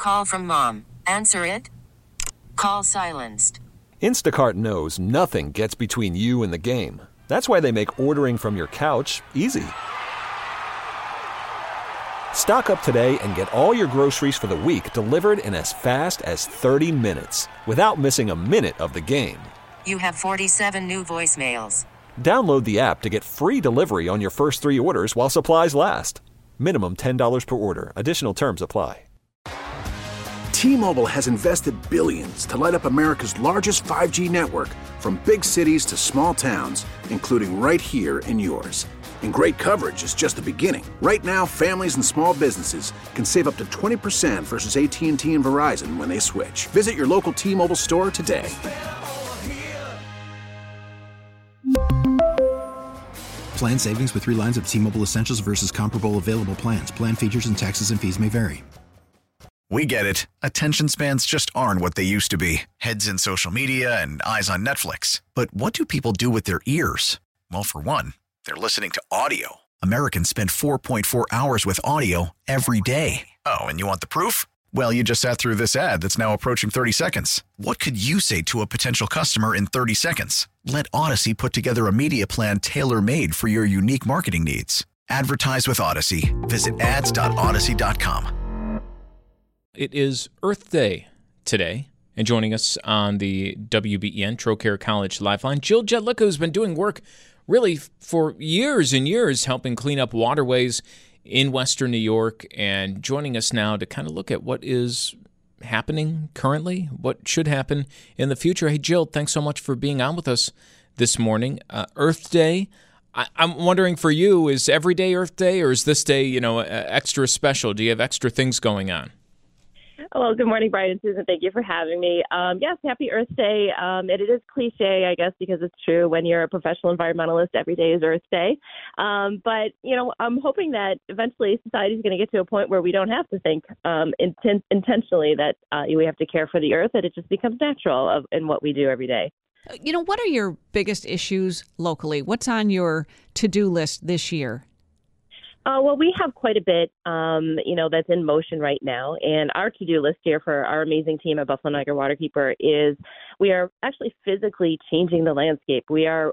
call from mom. Answer it. Call silenced. Instacart knows nothing gets between you and the game. That's why they make ordering from your couch easy. Stock up today and get all your groceries for the week delivered in as fast as 30 minutes without missing a minute of the game. You have 47 new voicemails. Download the app to get free delivery on your first 3 orders while supplies last. Minimum $10 per order. Additional terms apply. T-Mobile has invested billions to light up America's largest 5G network, from big cities to small towns, including right here in yours. And great coverage is just the beginning. Right now, families and small businesses can save up to 20% versus AT&T and Verizon when they switch. Visit your local T-Mobile store today. Plan savings with 3 lines of T-Mobile Essentials versus comparable available plans. Plan features and taxes and fees may vary. We get it. Attention spans just aren't what they used to be. Heads in social media and eyes on Netflix. But what do people do with their ears? Well, for one, they're listening to audio. Americans spend 4.4 hours with audio every day. Oh, and you want the proof? Well, you just sat through this ad that's now approaching 30 seconds. What could you say to a potential customer in 30 seconds? Let Odyssey put together a media plan tailor-made for your unique marketing needs. Advertise with Odyssey. Visit ads.odyssey.com. It is Earth Day today, and joining us on the WBEN Trocaire College Lifeline, Jill Jedlicka, who's been doing work really for years and years helping clean up waterways in Western New York, and joining us now to kind of look at what is happening currently, what should happen in the future. Hey, Jill, thanks so much for being on with us this morning. Earth Day, I'm wondering for you, is every day Earth Day, or is this day, extra special? Do you have extra things going on? Well, good morning, Brian and Susan. Thank you for having me. Yes, happy Earth Day. It is cliche, I guess, because it's true. When you're a professional environmentalist, every day is Earth Day. But, I'm hoping that eventually society is going to get to a point where we don't have to think intentionally that we have to care for the Earth, that it just becomes natural in what we do every day. What are your biggest issues locally? What's on your to-do list this year? Well, we have quite a bit, that's in motion right now. And our to-do list here for our amazing team at Buffalo Niagara Waterkeeper is we are actually physically changing the landscape. We are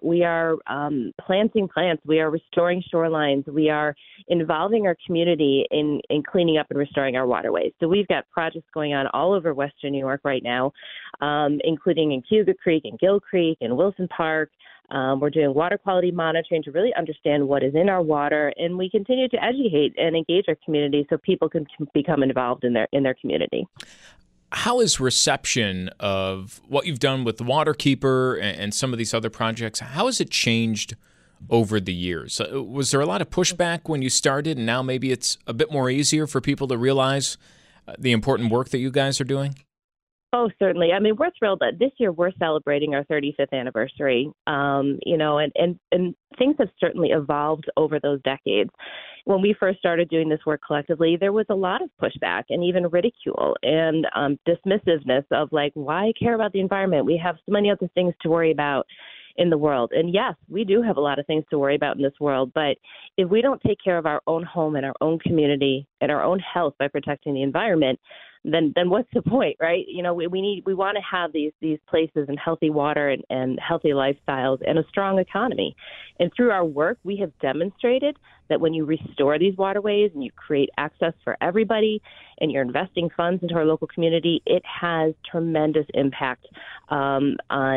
planting plants. We are restoring shorelines. We are involving our community in cleaning up and restoring our waterways. So we've got projects going on all over Western New York right now, including in Cayuga Creek and Gill Creek and Wilson Park. We're doing water quality monitoring to really understand what is in our water, and we continue to educate and engage our community so people can become involved in their community. How is reception of what you've done with the Waterkeeper and some of these other projects, how has it changed over the years? Was there a lot of pushback when you started, and now maybe it's a bit more easier for people to realize the important work that you guys are doing? Oh, certainly. I mean, we're thrilled that this year we're celebrating our 35th anniversary, and things have certainly evolved over those decades. When we first started doing this work collectively, there was a lot of pushback and even ridicule and dismissiveness of why care about the environment? We have so many other things to worry about in the world. And yes, we do have a lot of things to worry about in this world, but if we don't take care of our own home and our own community and our own health by protecting the environment, then what's the point, right? We want to have these places and healthy water and healthy lifestyles and a strong economy. And through our work, we have demonstrated that when you restore these waterways and you create access for everybody and you're investing funds into our local community, it has tremendous impact on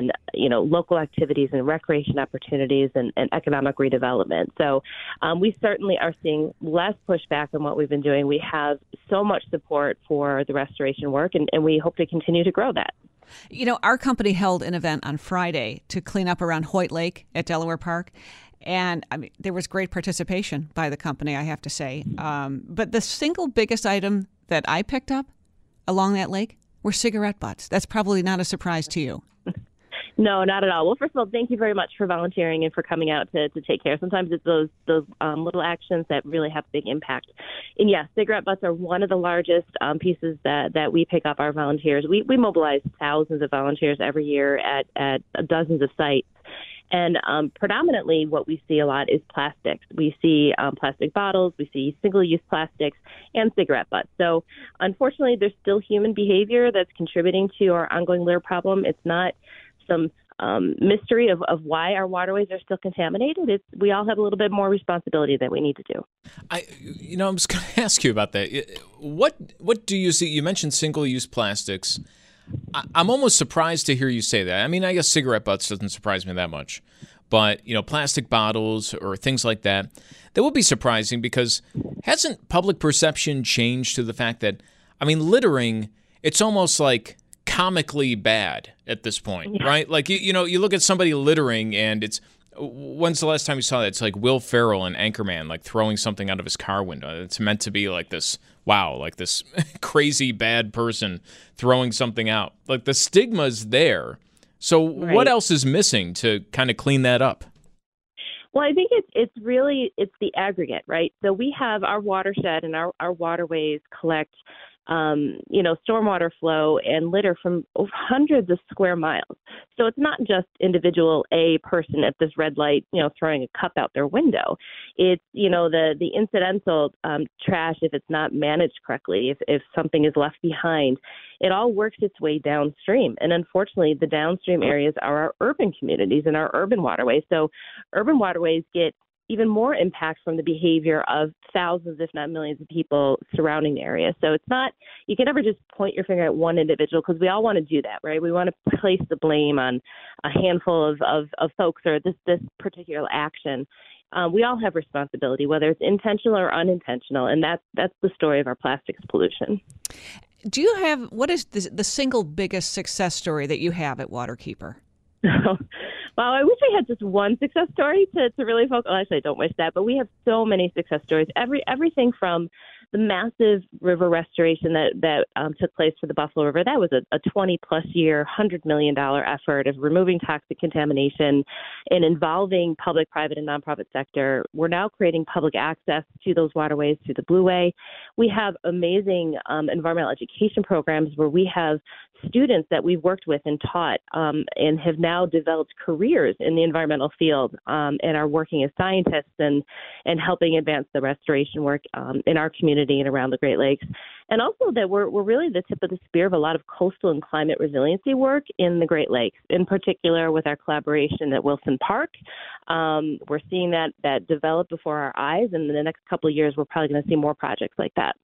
local activities and recreation opportunities and economic redevelopment. So we certainly are seeing less pushback on what we've been doing. We have so much support for the restoration work, and we hope to continue to grow that. Our company held an event on Friday to clean up around Hoyt Lake at Delaware Park. And there was great participation by the company, I have to say. But the single biggest item that I picked up along that lake were cigarette butts. That's probably not a surprise to you. No, not at all. Well, first of all, thank you very much for volunteering and for coming out to take care. Sometimes it's those little actions that really have big impact. And yes, cigarette butts are one of the largest pieces that we pick up our volunteers. We mobilize thousands of volunteers every year at dozens of sites. And predominantly what we see a lot is plastics. We see plastic bottles, we see single-use plastics, and cigarette butts. So unfortunately, there's still human behavior that's contributing to our ongoing litter problem. It's not some mystery of why our waterways are still contaminated. We all have a little bit more responsibility that we need to do. I'm just going to ask you about that. What do you see? You mentioned single-use plastics. I'm almost surprised to hear you say that. I mean, I guess cigarette butts doesn't surprise me that much. But, plastic bottles or things like that would be surprising because hasn't public perception changed to the fact that, littering, it's almost like comically bad at this point, right? Like, you look at somebody littering and when's the last time you saw that? It's like Will Ferrell in Anchorman, like throwing something out of his car window. It's meant to be like this, wow, like this crazy bad person throwing something out. Like the stigma's there. So What else is missing to kind of clean that up? Well, I think it's the aggregate, right? So we have our watershed and our waterways collect stormwater flow and litter from hundreds of square miles. So it's not just individual a person at this red light, throwing a cup out their window. It's, the incidental trash if it's not managed correctly, if something is left behind. It all works its way downstream. And unfortunately, the downstream areas are our urban communities and our urban waterways. So urban waterways get even more impact from the behavior of thousands, if not millions of people surrounding the area. So it's not, you can never just point your finger at one individual because we all want to do that, right? We want to place the blame on a handful of folks or this particular action. We all have responsibility, whether it's intentional or unintentional, and that's the story of our plastics pollution. Do you have, what is the single biggest success story that you have at Waterkeeper? Well, I wish I had just one success story to really focus. Well, actually, I don't wish that, but we have so many success stories. Everything from the massive river restoration that took place for the Buffalo River. That was a 20-plus year, $100 million effort of removing toxic contamination and involving public, private, and nonprofit sector. We're now creating public access to those waterways through the Blue Way. We have amazing environmental education programs where we have students that we've worked with and taught and have now developed careers in the environmental field and are working as scientists and helping advance the restoration work in our community and around the Great Lakes. And also that we're really the tip of the spear of a lot of coastal and climate resiliency work in the Great Lakes, in particular with our collaboration at Wilson Park. We're seeing that develop before our eyes, and in the next couple of years, we're probably going to see more projects like that.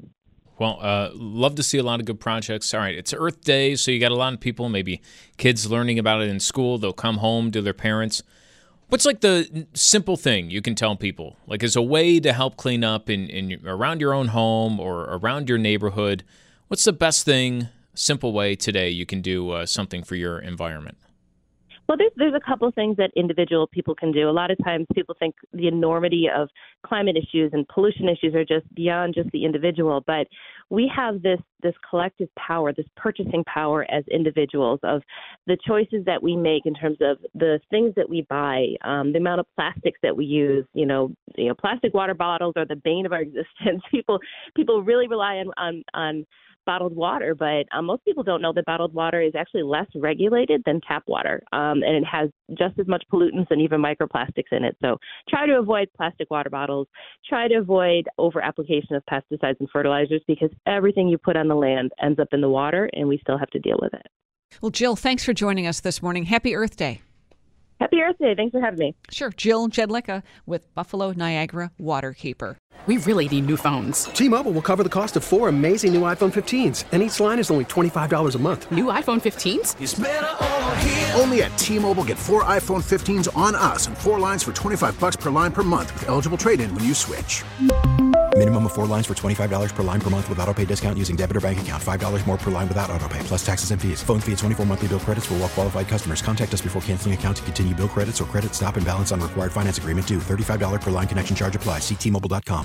Well, love to see a lot of good projects. All right, it's Earth Day, so you got a lot of people, maybe kids learning about it in school. They'll come home to their parents. What's like the simple thing you can tell people, like as a way to help clean up in around your own home or around your neighborhood? What's the best thing, simple way today you can do something for your environment? Well, there's a couple of things that individual people can do. A lot of times people think the enormity of climate issues and pollution issues are just beyond just the individual, but we have this collective power, this purchasing power as individuals of the choices that we make in terms of the things that we buy, the amount of plastics that we use. Plastic water bottles are the bane of our existence. People really rely on bottled water, but most people don't know that bottled water is actually less regulated than tap water, and it has just as much pollutants and even microplastics in it. So try to avoid plastic water bottles. Try to avoid over-application of pesticides and fertilizers because everything you put on the land ends up in the water, and we still have to deal with it. Well, Jill, thanks for joining us this morning. Happy Earth Day. Happy Earth Day. Thanks for having me. Sure. Jill Jedlicka with Buffalo Niagara Waterkeeper. We really need new phones. T-Mobile will cover the cost of 4 amazing new iPhone 15s, and each line is only $25 a month. New iPhone 15s? It's better over here. Only at T-Mobile, get 4 iPhone 15s on us and 4 lines for $25 per line per month with eligible trade-in when you switch. Minimum of 4 lines for $25 per line per month with autopay discount using debit or bank account. $5 more per line without autopay, plus taxes and fees. Phone fee at 24 monthly bill credits for well-qualified customers. Contact us before canceling account to continue bill credits or credit stop and balance on required finance agreement due. $35 per line connection charge applies. See T-Mobile.com.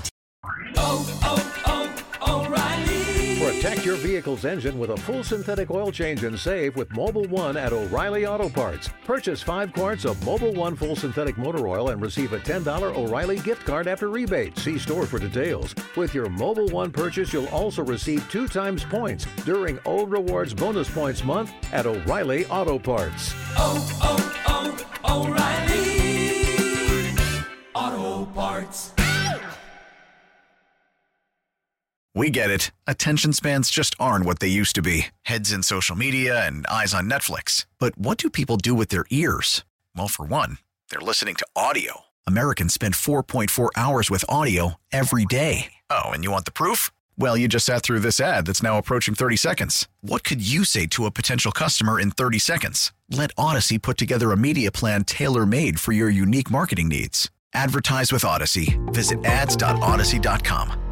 O'Reilly. Protect your vehicle's engine with a full synthetic oil change and save with Mobil 1 at O'Reilly Auto Parts. Purchase 5 quarts of Mobil 1 full synthetic motor oil and receive a $10 O'Reilly gift card after rebate. See store for details. With your Mobil 1 purchase, you'll also receive 2 times points during O Rewards Bonus Points Month at O'Reilly Auto Parts. O'Reilly. Parts. We get it. Attention spans just aren't what they used to be. Heads in social media and eyes on Netflix. But what do people do with their ears? Well, for one, they're listening to audio. Americans spend 4.4 hours with audio every day. Oh, and you want the proof? Well, you just sat through this ad that's now approaching 30 seconds. What could you say to a potential customer in 30 seconds? Let Odyssey put together a media plan tailor-made for your unique marketing needs. Advertise with Odyssey. Visit ads.odyssey.com.